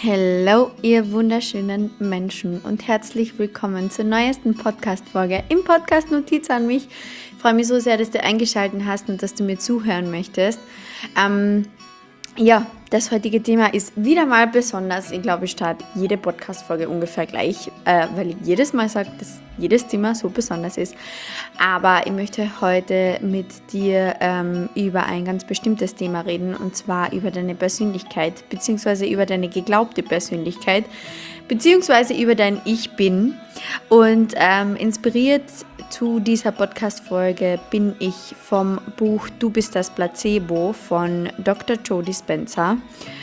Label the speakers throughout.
Speaker 1: Hello, ihr wunderschönen Menschen und herzlich willkommen zur neuesten Podcast-Folge im Podcast Notiz an mich. Ich freue mich so sehr, dass du eingeschaltet hast und dass du mir zuhören möchtest. Das heutige Thema ist wieder mal besonders. Ich glaube, ich starte jede Podcast-Folge ungefähr gleich, weil ich jedes Mal sage, dass jedes Thema so besonders ist. Aber ich möchte heute mit dir über ein ganz bestimmtes Thema reden, und zwar über deine Persönlichkeit, beziehungsweise über deine geglaubte Persönlichkeit, beziehungsweise über dein Ich Bin. Und inspiriert zu dieser Podcast-Folge bin ich vom Buch Du bist das Placebo von Dr. Joe Dispenza.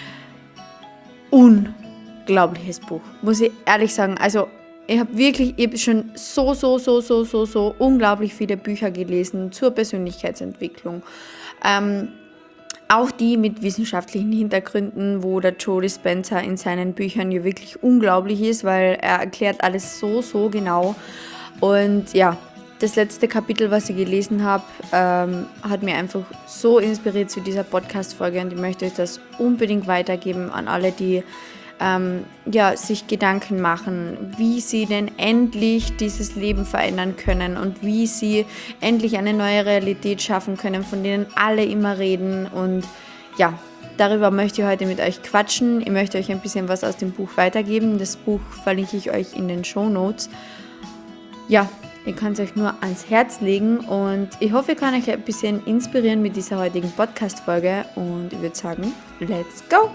Speaker 1: Unglaubliches Buch, muss ich ehrlich sagen. Also ich habe schon so unglaublich viele Bücher gelesen zur Persönlichkeitsentwicklung. Auch die mit wissenschaftlichen Hintergründen, wo der Joe Dispenza in seinen Büchern ja wirklich unglaublich ist, weil er erklärt alles so genau. Und ja, das letzte Kapitel, was ich gelesen habe, hat mir einfach so inspiriert zu dieser Podcast-Folge, und ich möchte euch das unbedingt weitergeben an alle, die sich Gedanken machen, wie sie denn endlich dieses Leben verändern können und wie sie endlich eine neue Realität schaffen können, von denen alle immer reden. Und ja, darüber möchte ich heute mit euch quatschen. Ich möchte euch ein bisschen was aus dem Buch weitergeben. Das Buch verlinke ich euch in den Shownotes. Ja, ihr könnt es euch nur ans Herz legen, und ich hoffe, ich kann euch ein bisschen inspirieren mit dieser heutigen Podcast-Folge, und ich würde sagen, let's go!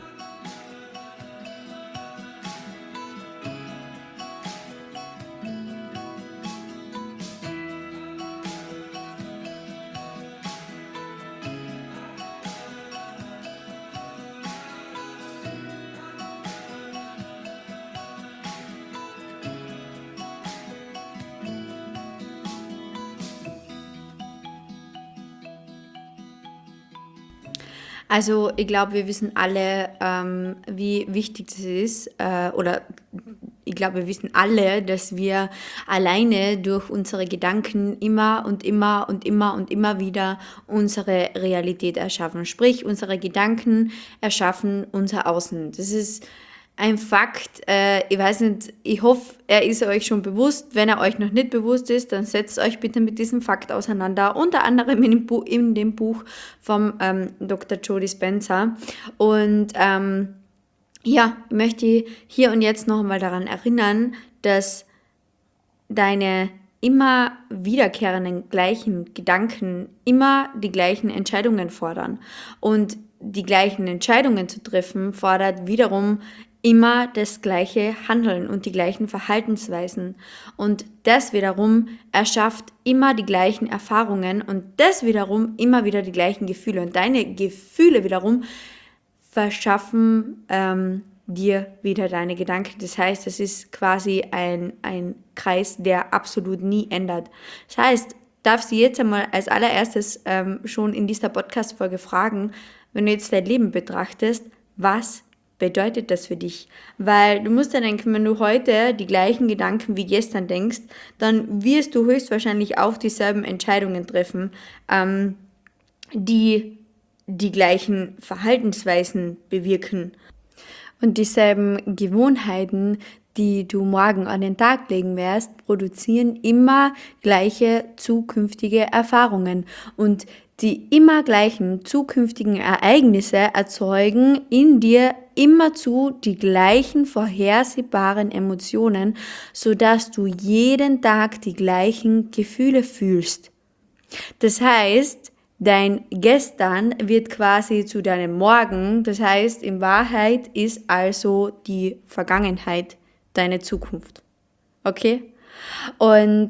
Speaker 1: Also ich glaube, wir wissen alle, wie wichtig das ist, ich glaube, wir wissen alle, dass wir alleine durch unsere Gedanken immer wieder unsere Realität erschaffen. Sprich, unsere Gedanken erschaffen unser Außen. Das ist ein Fakt. Ich weiß nicht, ich hoffe, er ist euch schon bewusst. Wenn er euch noch nicht bewusst ist, dann setzt euch bitte mit diesem Fakt auseinander. Unter anderem in dem Buch vom Dr. Joe Dispenza. Und ich möchte hier und jetzt noch einmal daran erinnern, dass deine immer wiederkehrenden gleichen Gedanken immer die gleichen Entscheidungen fordern. Und die gleichen Entscheidungen zu treffen, fordert wiederum immer das gleiche Handeln und die gleichen Verhaltensweisen. Und das wiederum erschafft immer die gleichen Erfahrungen, und das wiederum immer wieder die gleichen Gefühle. Und deine Gefühle wiederum verschaffen dir wieder deine Gedanken. Das heißt, es ist quasi ein Kreis, der absolut nie ändert. Das heißt, darf sie jetzt einmal als allererstes schon in dieser Podcast-Folge fragen, wenn du jetzt dein Leben betrachtest, was bedeutet das für dich? Weil du musst ja denken, wenn du heute die gleichen Gedanken wie gestern denkst, dann wirst du höchstwahrscheinlich auch dieselben Entscheidungen treffen, die die gleichen Verhaltensweisen bewirken. Und dieselben Gewohnheiten, die du morgen an den Tag legen wirst, produzieren immer gleiche zukünftige Erfahrungen. Und die immer gleichen zukünftigen Ereignisse erzeugen in dir immerzu die gleichen vorhersehbaren Emotionen, sodass du jeden Tag die gleichen Gefühle fühlst. Das heißt, dein Gestern wird quasi zu deinem Morgen. Das heißt, in Wahrheit ist also die Vergangenheit deine Zukunft. Okay? Und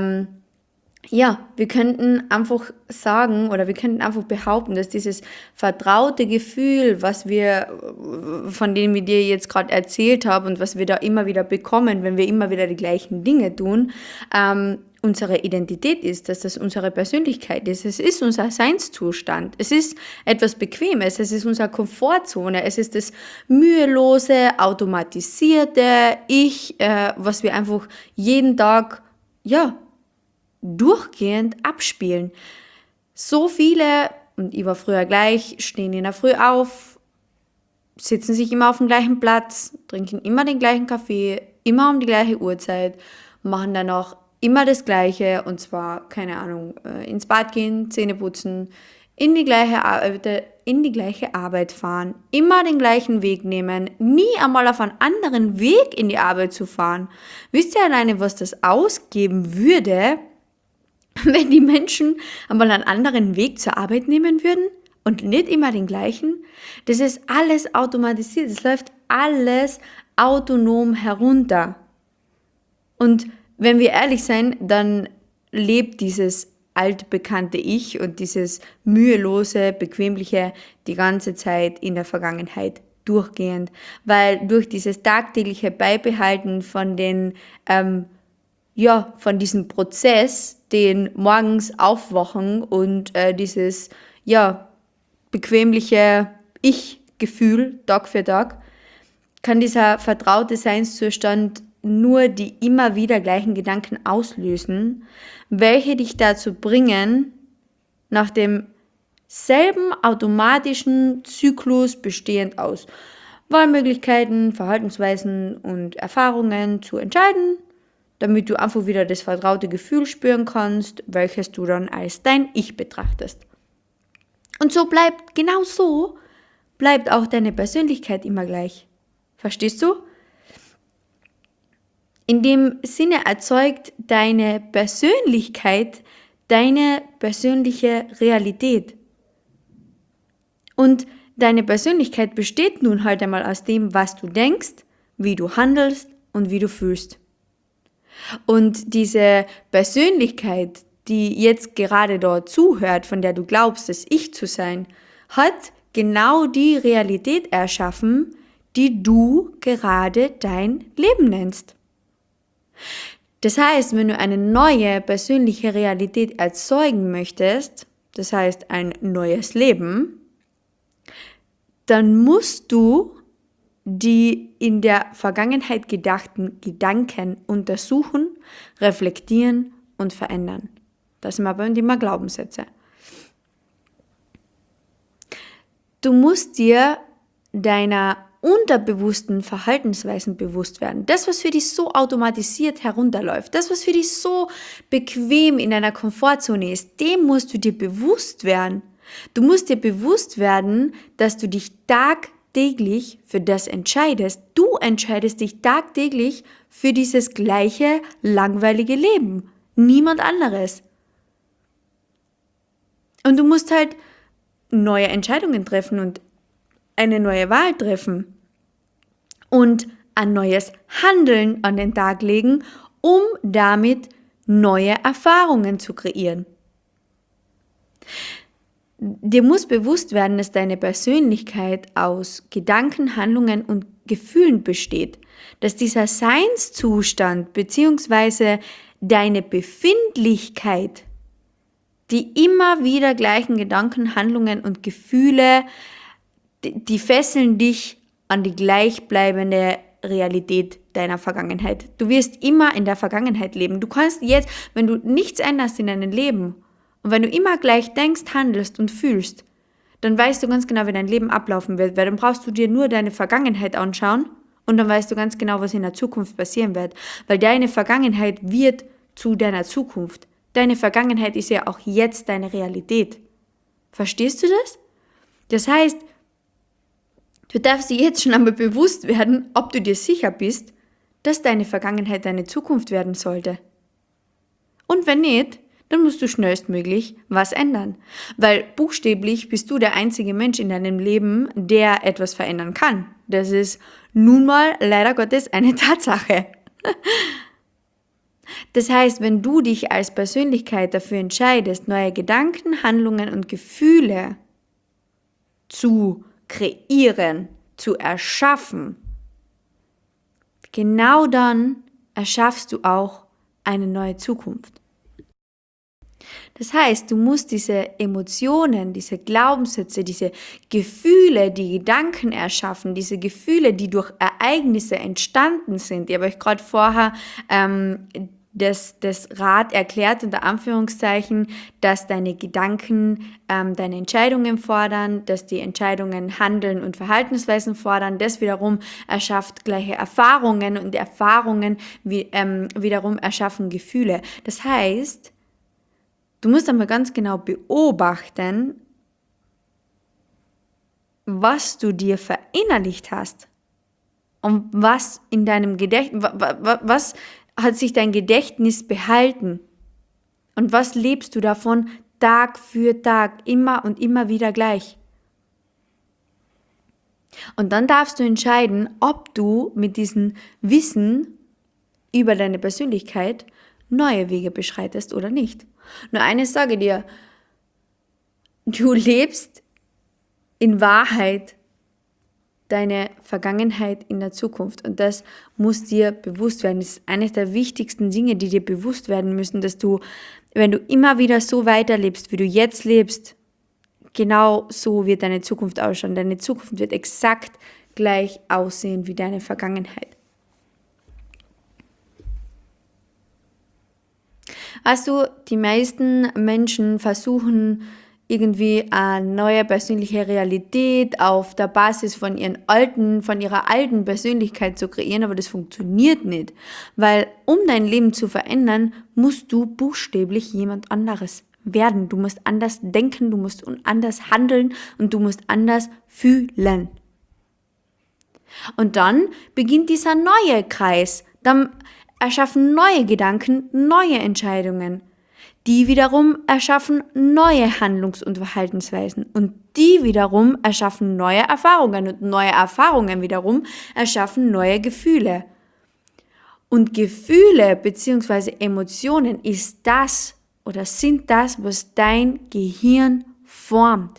Speaker 1: wir könnten einfach sagen, oder wir könnten einfach behaupten, dass dieses vertraute Gefühl, von dem ich dir jetzt gerade erzählt habe und was wir da immer wieder bekommen, wenn wir immer wieder die gleichen Dinge tun, unsere Identität ist, dass das unsere Persönlichkeit ist. Es ist unser Seinszustand. Es ist etwas Bequemes. Es ist unsere Komfortzone. Es ist das mühelose, automatisierte Ich, was wir einfach jeden Tag, durchgehend abspielen. So viele, und ich war früher gleich, stehen in der Früh auf, sitzen sich immer auf dem gleichen Platz, trinken immer den gleichen Kaffee, immer um die gleiche Uhrzeit, machen dann auch immer das Gleiche und zwar, keine Ahnung, ins Bad gehen, Zähne putzen, in die gleiche Arbeit fahren, immer den gleichen Weg nehmen, nie einmal auf einen anderen Weg in die Arbeit zu fahren. Wisst ihr alleine, was das ausgeben würde, wenn die Menschen einmal einen anderen Weg zur Arbeit nehmen würden und nicht immer den gleichen? Das ist alles automatisiert, es läuft alles autonom herunter. Und wenn wir ehrlich sein, dann lebt dieses altbekannte Ich und dieses mühelose, bequemliche die ganze Zeit in der Vergangenheit durchgehend, weil durch dieses tagtägliche Beibehalten von von diesem Prozess, den morgens aufwachen und dieses bequemliche Ich-Gefühl Tag für Tag, kann dieser vertraute Seinszustand nur die immer wieder gleichen Gedanken auslösen, welche dich dazu bringen, nach demselben automatischen Zyklus bestehend aus Wahlmöglichkeiten, Verhaltensweisen und Erfahrungen zu entscheiden, damit du einfach wieder das vertraute Gefühl spüren kannst, welches du dann als dein Ich betrachtest. Und genau so bleibt auch deine Persönlichkeit immer gleich. Verstehst du? In dem Sinne erzeugt deine Persönlichkeit deine persönliche Realität. Und deine Persönlichkeit besteht nun halt einmal aus dem, was du denkst, wie du handelst und wie du fühlst. Und diese Persönlichkeit, die jetzt gerade dort zuhört, von der du glaubst, das Ich zu sein, hat genau die Realität erschaffen, die du gerade dein Leben nennst. Das heißt, wenn du eine neue persönliche Realität erzeugen möchtest, das heißt ein neues Leben, dann musst du die in der Vergangenheit gedachten Gedanken untersuchen, reflektieren und verändern. Das sind wir beim Thema Glaubenssätze. Du musst dir deiner unterbewussten Verhaltensweisen bewusst werden. Das, was für dich so automatisiert herunterläuft, das, was für dich so bequem in deiner Komfortzone ist, dem musst du dir bewusst werden. Du musst dir bewusst werden, dass du dich tagtäglich für das entscheidest. Du entscheidest dich tagtäglich für dieses gleiche langweilige Leben. Niemand anderes. Und du musst halt neue Entscheidungen treffen und eine neue Wahl treffen und ein neues Handeln an den Tag legen, um damit neue Erfahrungen zu kreieren. Dir muss bewusst werden, dass deine Persönlichkeit aus Gedanken, Handlungen und Gefühlen besteht, dass dieser Seinszustand bzw. deine Befindlichkeit, die immer wieder gleichen Gedanken, Handlungen und Gefühle, die fesseln dich an die gleichbleibende Realität deiner Vergangenheit. Du wirst immer in der Vergangenheit leben. Du kannst jetzt, wenn du nichts änderst in deinem Leben und wenn du immer gleich denkst, handelst und fühlst, dann weißt du ganz genau, wie dein Leben ablaufen wird, weil dann brauchst du dir nur deine Vergangenheit anschauen und dann weißt du ganz genau, was in der Zukunft passieren wird, weil deine Vergangenheit wird zu deiner Zukunft. Deine Vergangenheit ist ja auch jetzt deine Realität. Verstehst du das? Das heißt, du darfst dir jetzt schon einmal bewusst werden, ob du dir sicher bist, dass deine Vergangenheit deine Zukunft werden sollte. Und wenn nicht, dann musst du schnellstmöglich was ändern. Weil buchstäblich bist du der einzige Mensch in deinem Leben, der etwas verändern kann. Das ist nun mal leider Gottes eine Tatsache. Das heißt, wenn du dich als Persönlichkeit dafür entscheidest, neue Gedanken, Handlungen und Gefühle zu kreieren, zu erschaffen, genau dann erschaffst du auch eine neue Zukunft. Das heißt, du musst diese Emotionen, diese Glaubenssätze, diese Gefühle, die Gedanken erschaffen, diese Gefühle, die durch Ereignisse entstanden sind. Ich habe euch gerade vorher das Rad erklärt, unter Anführungszeichen, dass deine Gedanken deine Entscheidungen fordern, dass die Entscheidungen Handeln und Verhaltensweisen fordern. Das wiederum erschafft gleiche Erfahrungen und Erfahrungen wiederum erschaffen Gefühle. Das heißt, du musst einmal ganz genau beobachten, was du dir verinnerlicht hast und was in deinem Gedächtnis, was hat sich dein Gedächtnis behalten und was lebst du davon Tag für Tag, immer und immer wieder gleich. Und dann darfst du entscheiden, ob du mit diesem Wissen über deine Persönlichkeit neue Wege beschreitest oder nicht. Nur eines sage dir, du lebst in Wahrheit deine Vergangenheit in der Zukunft. Und das muss dir bewusst werden. Das ist eines der wichtigsten Dinge, die dir bewusst werden müssen, dass du, wenn du immer wieder so weiterlebst, wie du jetzt lebst, genau so wird deine Zukunft ausschauen. Deine Zukunft wird exakt gleich aussehen wie deine Vergangenheit. Also die meisten Menschen versuchen irgendwie eine neue persönliche Realität auf der Basis von ihrer alten Persönlichkeit zu kreieren, aber das funktioniert nicht, weil um dein Leben zu verändern, musst du buchstäblich jemand anderes werden. Du musst anders denken, du musst anders handeln und du musst anders fühlen. Und dann beginnt dieser neue Kreis. Dann erschaffen neue Gedanken, neue Entscheidungen. Die wiederum erschaffen neue Handlungs- und Verhaltensweisen. Und die wiederum erschaffen neue Erfahrungen. Und neue Erfahrungen wiederum erschaffen neue Gefühle. Und Gefühle bzw. Emotionen ist das oder sind das, was dein Gehirn formt.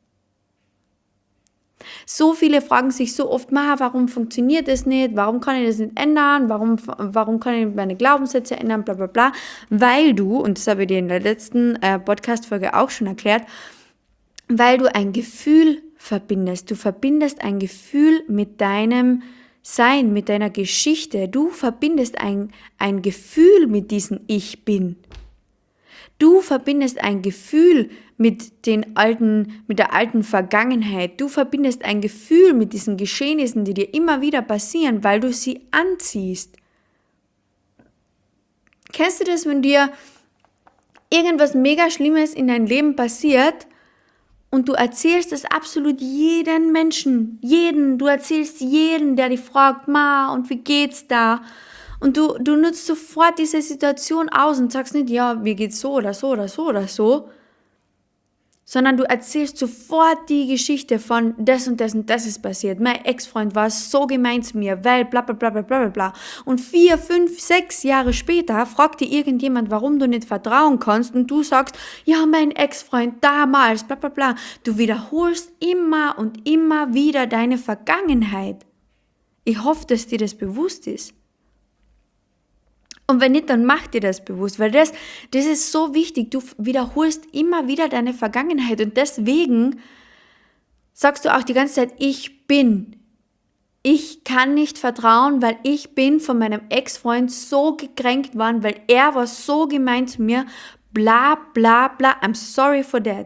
Speaker 1: So viele fragen sich so oft, warum funktioniert das nicht? Warum kann ich das nicht ändern? Warum kann ich meine Glaubenssätze ändern? Bla bla bla. Weil du, und das habe ich dir in der letzten Podcast-Folge auch schon erklärt, weil du ein Gefühl verbindest. Du verbindest ein Gefühl mit deinem Sein, mit deiner Geschichte. Du verbindest ein Gefühl mit diesem Ich Bin. Du verbindest ein Gefühl mit der alten Vergangenheit. Du verbindest ein Gefühl mit diesen Geschehnissen, die dir immer wieder passieren, weil du sie anziehst. Kennst du das, wenn dir irgendwas mega Schlimmes in deinem Leben passiert und du erzählst es absolut jedem Menschen, du erzählst jedem, der dich fragt, und wie geht's da? Und du nutzt sofort diese Situation aus und sagst nicht, ja, mir geht's so oder so oder so oder so, sondern du erzählst sofort die Geschichte von das und das und das ist passiert. Mein Ex-Freund war so gemein zu mir, weil bla bla bla bla bla bla. Und 4, 5, 6 Jahre später fragt dir irgendjemand, warum du nicht vertrauen kannst und du sagst, ja, mein Ex-Freund damals, bla bla bla. Du wiederholst immer und immer wieder deine Vergangenheit. Ich hoffe, dass dir das bewusst ist. Und wenn nicht, dann mach dir das bewusst, weil das ist so wichtig. Du wiederholst immer wieder deine Vergangenheit und deswegen sagst du auch die ganze Zeit, ich bin. Ich kann nicht vertrauen, weil ich bin von meinem Ex-Freund so gekränkt worden, weil er war so gemein zu mir, bla bla bla, I'm sorry for that.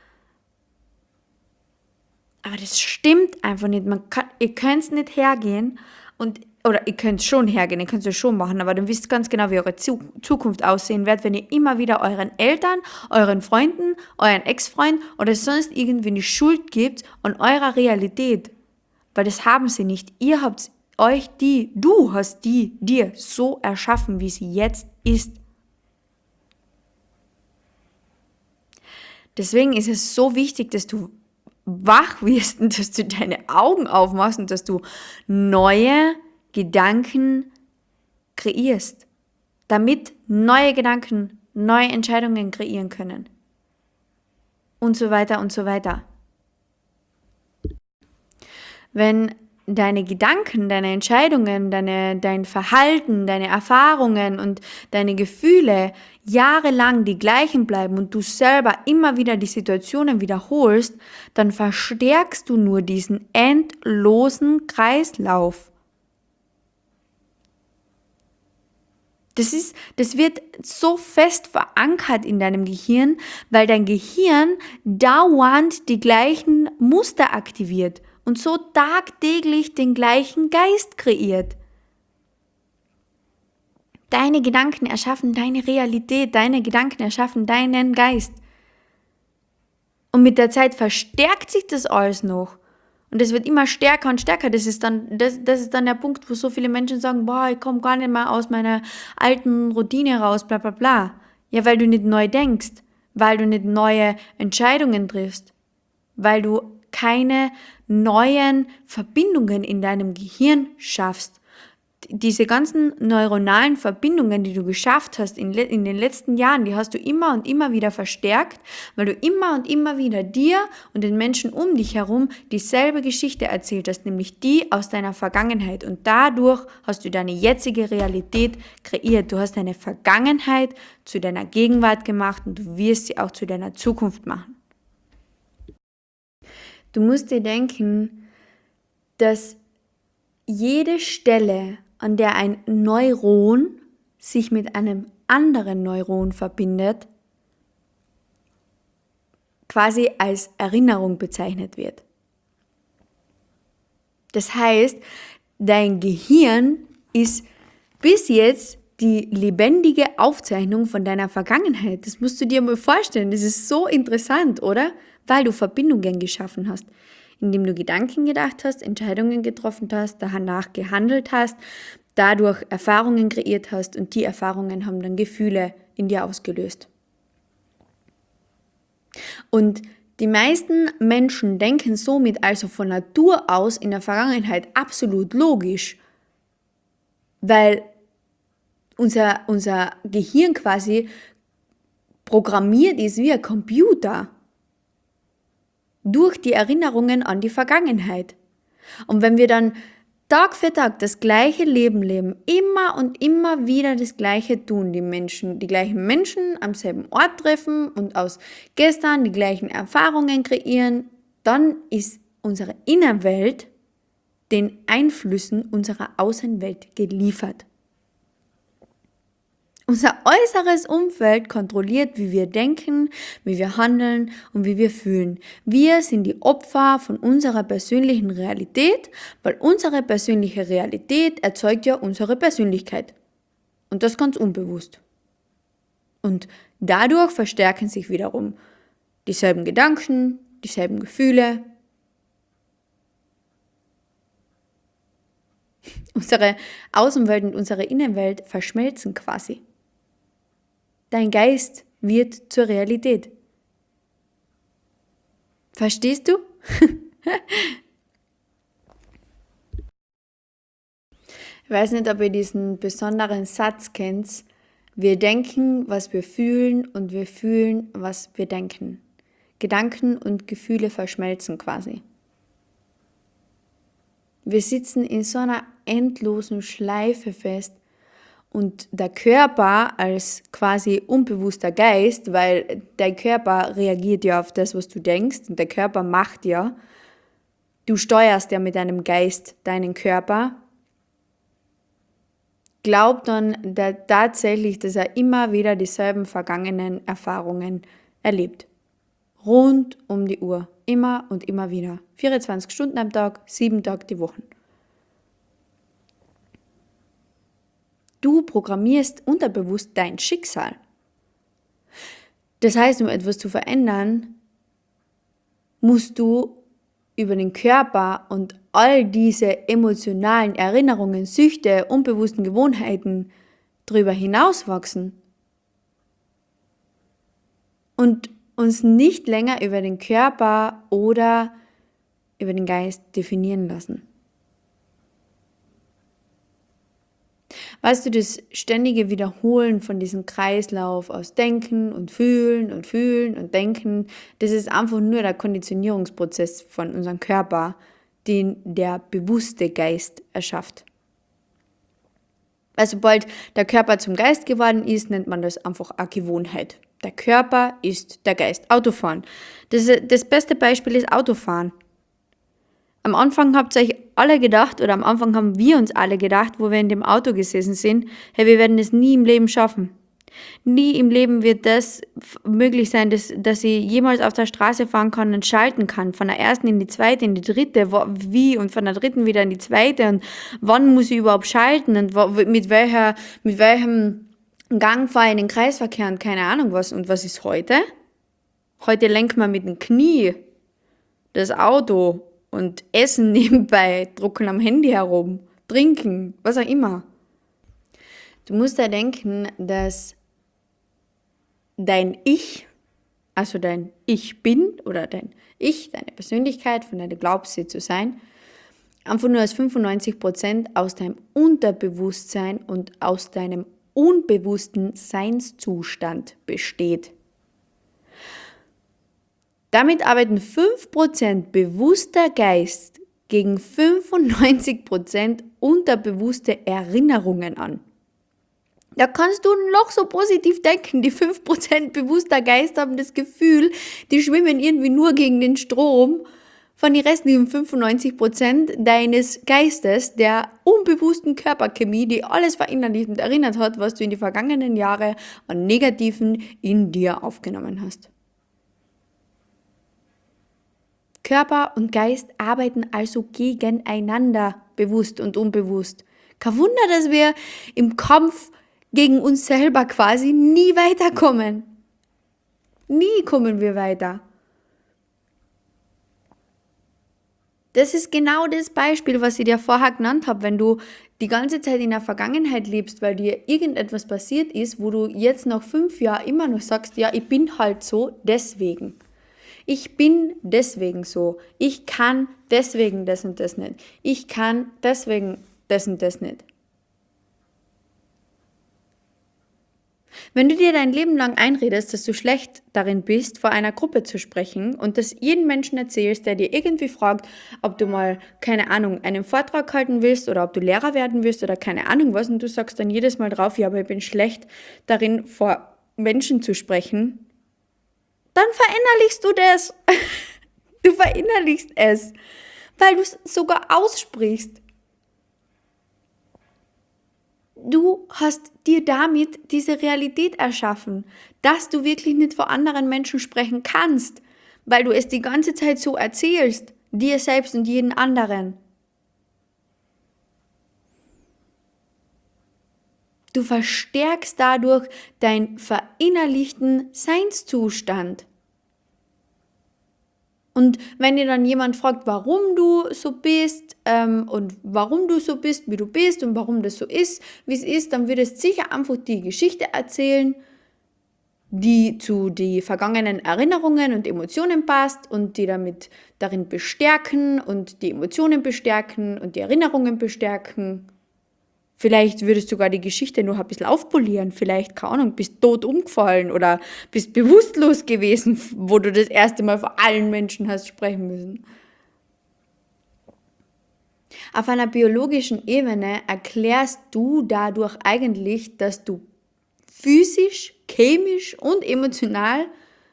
Speaker 1: Aber das stimmt einfach nicht. Ihr könnt nicht hergehen oder ihr könnt schon hergehen, ihr könnt es schon machen, aber dann wisst ganz genau, wie eure Zukunft aussehen wird, wenn ihr immer wieder euren Eltern, euren Freunden, euren Ex-Freund oder sonst irgendwen die Schuld gebt an eurer Realität. Weil das haben sie nicht. Ihr habt du hast dir so erschaffen, wie sie jetzt ist. Deswegen ist es so wichtig, dass du wach wirst und dass du deine Augen aufmachst und dass du neue Gedanken kreierst, damit neue Gedanken neue Entscheidungen kreieren können. Und so weiter und so weiter. Wenn deine Gedanken, deine Entscheidungen, dein Verhalten, deine Erfahrungen und deine Gefühle jahrelang die gleichen bleiben und du selber immer wieder die Situationen wiederholst, dann verstärkst du nur diesen endlosen Kreislauf. Das wird so fest verankert in deinem Gehirn, weil dein Gehirn dauernd die gleichen Muster aktiviert und so tagtäglich den gleichen Geist kreiert. Deine Gedanken erschaffen deine Realität, deine Gedanken erschaffen deinen Geist. Und mit der Zeit verstärkt sich das alles noch. Und es wird immer stärker und stärker. Das ist dann der Punkt, wo so viele Menschen sagen, boah, ich komme gar nicht mehr aus meiner alten Routine raus, bla bla bla. Ja, weil du nicht neu denkst, weil du nicht neue Entscheidungen triffst, weil du keine neuen Verbindungen in deinem Gehirn schaffst. Diese ganzen neuronalen Verbindungen, die du geschafft hast in den letzten Jahren, die hast du immer und immer wieder verstärkt, weil du immer und immer wieder dir und den Menschen um dich herum dieselbe Geschichte erzählt hast, nämlich die aus deiner Vergangenheit. Und dadurch hast du deine jetzige Realität kreiert. Du hast deine Vergangenheit zu deiner Gegenwart gemacht und du wirst sie auch zu deiner Zukunft machen. Du musst dir denken, dass jede Stelle, an der ein Neuron sich mit einem anderen Neuron verbindet, quasi als Erinnerung bezeichnet wird. Das heißt, dein Gehirn ist bis jetzt die lebendige Aufzeichnung von deiner Vergangenheit. Das musst du dir mal vorstellen. Das ist so interessant, oder? Weil du Verbindungen geschaffen hast, indem du Gedanken gedacht hast, Entscheidungen getroffen hast, danach gehandelt hast, dadurch Erfahrungen kreiert hast und die Erfahrungen haben dann Gefühle in dir ausgelöst. Und die meisten Menschen denken somit also von Natur aus in der Vergangenheit absolut logisch, weil unser Gehirn quasi programmiert ist wie ein Computer durch die Erinnerungen an die Vergangenheit. Und wenn wir dann Tag für Tag das gleiche Leben leben, immer und immer wieder das Gleiche tun, die gleichen Menschen am selben Ort treffen und aus gestern die gleichen Erfahrungen kreieren, dann ist unsere Innenwelt den Einflüssen unserer Außenwelt geliefert. Unser äußeres Umfeld kontrolliert, wie wir denken, wie wir handeln und wie wir fühlen. Wir sind die Opfer von unserer persönlichen Realität, weil unsere persönliche Realität erzeugt ja unsere Persönlichkeit. Und das ganz unbewusst. Und dadurch verstärken sich wiederum dieselben Gedanken, dieselben Gefühle. Unsere Außenwelt und unsere Innenwelt verschmelzen quasi. Dein Geist wird zur Realität. Verstehst du? Ich weiß nicht, ob ihr diesen besonderen Satz kennt. Wir denken, was wir fühlen und wir fühlen, was wir denken. Gedanken und Gefühle verschmelzen quasi. Wir sitzen in so einer endlosen Schleife fest, und der Körper als quasi unbewusster Geist, weil dein Körper reagiert ja auf das, was du denkst, und der Körper macht ja. Du steuerst ja mit deinem Geist deinen Körper. Glaubt dann tatsächlich, dass er immer wieder dieselben vergangenen Erfahrungen erlebt. Rund um die Uhr. Immer und immer wieder. 24 Stunden am Tag, 7 Tage die Woche. Du programmierst unterbewusst dein Schicksal. Das heißt, um etwas zu verändern, musst du über den Körper und all diese emotionalen Erinnerungen, Süchte, unbewussten Gewohnheiten drüber hinauswachsen und uns nicht länger über den Körper oder über den Geist definieren lassen. Weißt du, das ständige Wiederholen von diesem Kreislauf aus Denken und Fühlen und Fühlen und Denken, das ist einfach nur der Konditionierungsprozess von unserem Körper, den der bewusste Geist erschafft. Weil sobald der Körper zum Geist geworden ist, nennt man das einfach eine Gewohnheit. Der Körper ist der Geist. Autofahren. Das beste Beispiel ist Autofahren. Am Anfang habt ihr euch alle gedacht, oder am Anfang haben wir uns alle gedacht, wo wir in dem Auto gesessen sind, hey, wir werden es nie im Leben schaffen. Nie im Leben wird das möglich sein, dass ich jemals auf der Straße fahren kann und schalten kann. Von der ersten in die zweite, in die dritte, wie und von der dritten wieder in die zweite und wann muss ich überhaupt schalten und mit welchem Gang fahre ich in den Kreisverkehr und keine Ahnung was. Und was ist heute? Heute lenkt man mit dem Knie das Auto und essen nebenbei, drucken am Handy herum, trinken, was auch immer. Du musst da denken, dass dein Ich, also dein Ich bin oder dein Ich, deine Persönlichkeit, von der du glaubst, sie zu sein, einfach nur als 95% aus deinem Unterbewusstsein und aus deinem unbewussten Seinszustand besteht. Damit arbeiten 5% bewusster Geist gegen 95% unterbewusste Erinnerungen an. Da kannst du noch so positiv denken. Die 5% bewusster Geist haben das Gefühl, die schwimmen irgendwie nur gegen den Strom von den restlichen 95% deines Geistes, der unbewussten Körperchemie, die alles verinnerlicht und erinnert hat, was du in die vergangenen Jahre an Negativen in dir aufgenommen hast. Körper und Geist arbeiten also gegeneinander, bewusst und unbewusst. Kein Wunder, dass wir im Kampf gegen uns selber quasi nie weiterkommen. Nie kommen wir weiter. Das ist genau das Beispiel, was ich dir vorher genannt habe. Wenn du die ganze Zeit in der Vergangenheit lebst, weil dir irgendetwas passiert ist, wo du jetzt nach 5 Jahren immer noch sagst, ja, ich bin halt so, deswegen. Ich bin deswegen so. Ich kann deswegen das und das nicht. Ich kann deswegen das und das nicht. Wenn du dir dein Leben lang einredest, dass du schlecht darin bist, vor einer Gruppe zu sprechen und das jedem Menschen erzählst, der dir irgendwie fragt, ob du mal, keine Ahnung, einen Vortrag halten willst oder ob du Lehrer werden willst oder keine Ahnung was und du sagst dann jedes Mal drauf, ja, aber ich bin schlecht darin, vor Menschen zu sprechen, dann verinnerlichst du das. Du verinnerlichst es, weil du es sogar aussprichst. Du hast dir damit diese Realität erschaffen, dass du wirklich nicht vor anderen Menschen sprechen kannst, weil du es die ganze Zeit so erzählst, dir selbst und jeden anderen. Du verstärkst dadurch deinen verinnerlichten Seinszustand. Und wenn dir dann jemand fragt, warum du so bist und warum du so bist, wie du bist und warum das so ist, wie es ist, dann würdest du sicher einfach die Geschichte erzählen, die zu den vergangenen Erinnerungen und Emotionen passt und die damit darin bestärken und die Emotionen bestärken und die Erinnerungen bestärken. Vielleicht würdest du sogar die Geschichte noch ein bisschen aufpolieren. Vielleicht, keine Ahnung, bist tot umgefallen oder bist bewusstlos gewesen, wo du das erste Mal vor allen Menschen hast sprechen müssen. Auf einer biologischen Ebene erklärst du dadurch eigentlich, dass du physisch, chemisch und emotional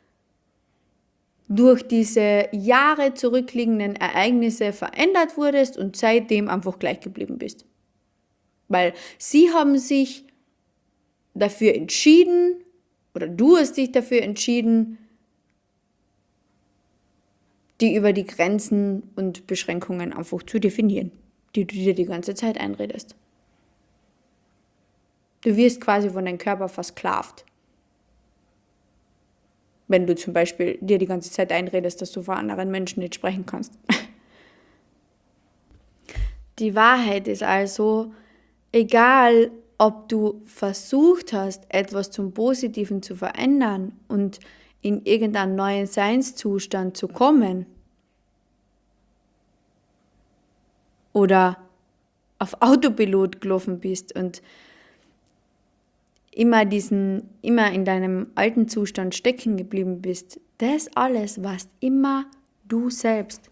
Speaker 1: durch diese Jahre zurückliegenden Ereignisse verändert wurdest und seitdem einfach gleich geblieben bist. Weil sie haben sich dafür entschieden, oder du hast dich dafür entschieden, die über die Grenzen und Beschränkungen einfach zu definieren, die du dir die ganze Zeit einredest. Du wirst quasi von deinem Körper versklavt. Wenn du zum Beispiel dir die ganze Zeit einredest, dass du vor anderen Menschen nicht sprechen kannst. Die Wahrheit ist also, egal, ob du versucht hast, etwas zum Positiven zu verändern und in irgendeinen neuen Seinszustand zu kommen oder auf Autopilot gelaufen bist und immer in deinem alten Zustand stecken geblieben bist, das alles warst immer du selbst.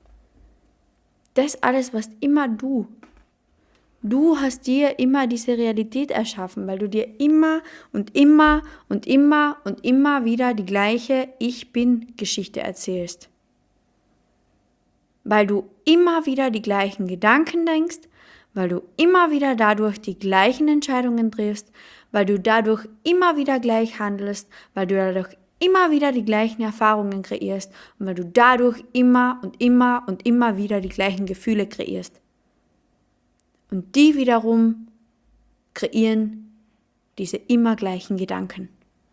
Speaker 1: Das alles warst immer du. Du hast dir immer diese Realität erschaffen, weil du dir immer und immer und immer und immer wieder die gleiche Ich-Bin-Geschichte erzählst. weil du immer wieder die gleichen Gedanken denkst, weil du immer wieder dadurch die gleichen Entscheidungen triffst, weil du dadurch immer wieder gleich handelst, weil du dadurch immer wieder die gleichen Erfahrungen kreierst und weil du dadurch immer und immer und immer wieder die gleichen Gefühle kreierst. Und die wiederum kreieren diese immer gleichen Gedanken.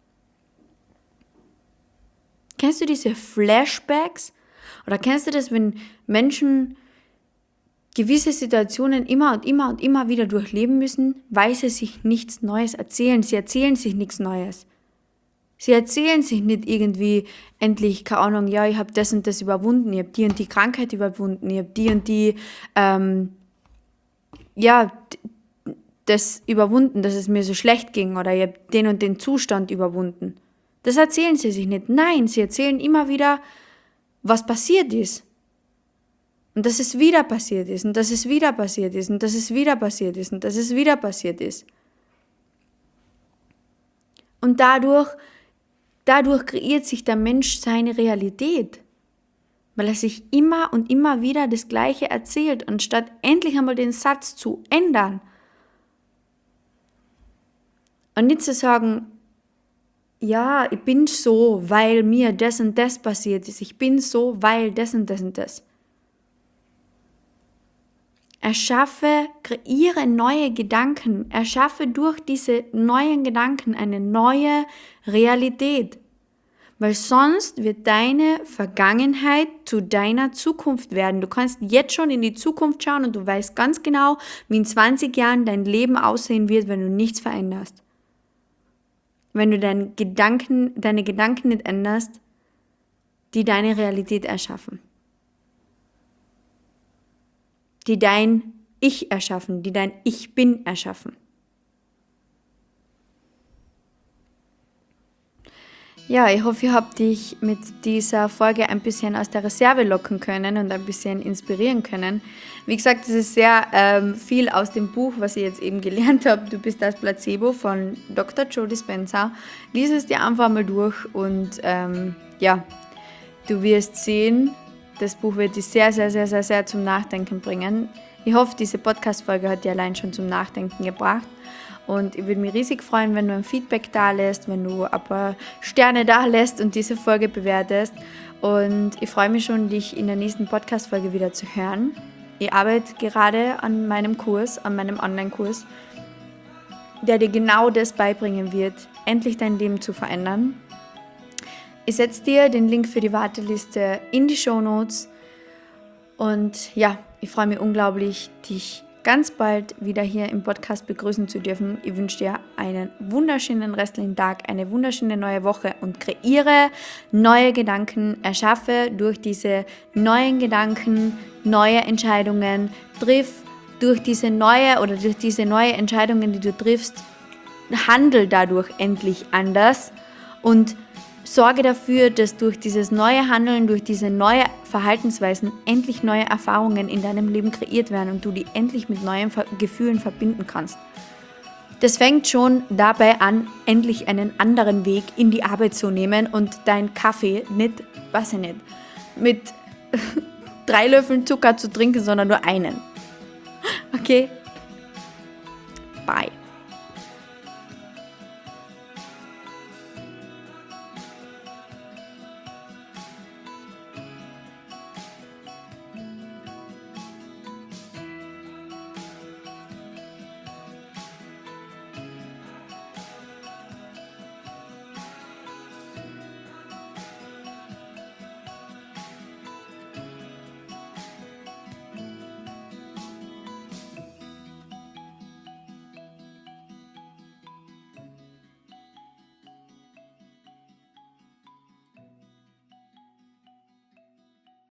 Speaker 1: Kennst du diese Flashbacks? Oder kennst du das, wenn Menschen gewisse Situationen immer und immer und immer wieder durchleben müssen, weil sie sich nichts Neues erzählen? Sie erzählen sich nichts Neues. Sie erzählen sich nicht irgendwie endlich, keine Ahnung, ja, ich habe das und das überwunden, ich habe die und die Krankheit überwunden, ich habe die und die, das überwunden, dass es mir so schlecht ging oder ich habe den und den Zustand überwunden. Das erzählen sie sich nicht. Nein, sie erzählen immer wieder, was passiert ist. Und dass es wieder passiert ist und dass es wieder passiert ist und dass es wieder passiert ist und dass es wieder passiert ist. Und dadurch kreiert sich der Mensch seine Realität, weil er sich immer und immer wieder das Gleiche erzählt, anstatt endlich einmal den Satz zu ändern. Und nicht zu sagen, ja, ich bin so, weil mir das und das passiert ist. Ich bin so, weil das und das und das. Kreiere neue Gedanken. Erschaffe durch diese neuen Gedanken eine neue Realität. Weil sonst wird deine Vergangenheit zu deiner Zukunft werden. Du kannst jetzt schon in die Zukunft schauen und du weißt ganz genau, wie in 20 Jahren dein Leben aussehen wird, wenn du nichts veränderst. Wenn du deine Gedanken nicht änderst, die deine Realität erschaffen. Die dein Ich erschaffen, die dein Ich Bin erschaffen. Ja, ich hoffe, ihr habt dich mit dieser Folge ein bisschen aus der Reserve locken können und ein bisschen inspirieren können. Wie gesagt, es ist sehr viel aus dem Buch, was ich jetzt eben gelernt habe. Du bist das Placebo von Dr. Joe Dispenza. Lies es dir einfach mal durch und du wirst sehen, das Buch wird dich sehr, sehr, sehr, sehr, sehr zum Nachdenken bringen. Ich hoffe, diese Podcast-Folge hat dir allein schon zum Nachdenken gebracht. Und ich würde mich riesig freuen, wenn du ein Feedback da lässt, wenn du ein paar Sterne da lässt und diese Folge bewertest. Und ich freue mich schon, dich in der nächsten Podcast-Folge wieder zu hören. Ich arbeite gerade an meinem Online-Kurs, der dir genau das beibringen wird, endlich dein Leben zu verändern. Ich setze dir den Link für die Warteliste in die Shownotes. Und ja, ich freue mich unglaublich, dich ganz bald wieder hier im Podcast begrüßen zu dürfen. Ich wünsche dir einen wunderschönen restlichen Tag, eine wunderschöne neue Woche und kreiere neue Gedanken, erschaffe durch diese neuen Gedanken neue Entscheidungen, triff durch diese neue Entscheidungen, die du triffst, handel dadurch endlich anders und sorge dafür, dass durch dieses neue Handeln, durch diese neue Verhaltensweisen endlich neue Erfahrungen in deinem Leben kreiert werden und du die endlich mit neuen Gefühlen verbinden kannst. Das fängt schon dabei an, endlich einen anderen Weg in die Arbeit zu nehmen und dein Kaffee nicht, mit 3 Löffeln Zucker zu trinken, sondern nur einen. Okay? Bye.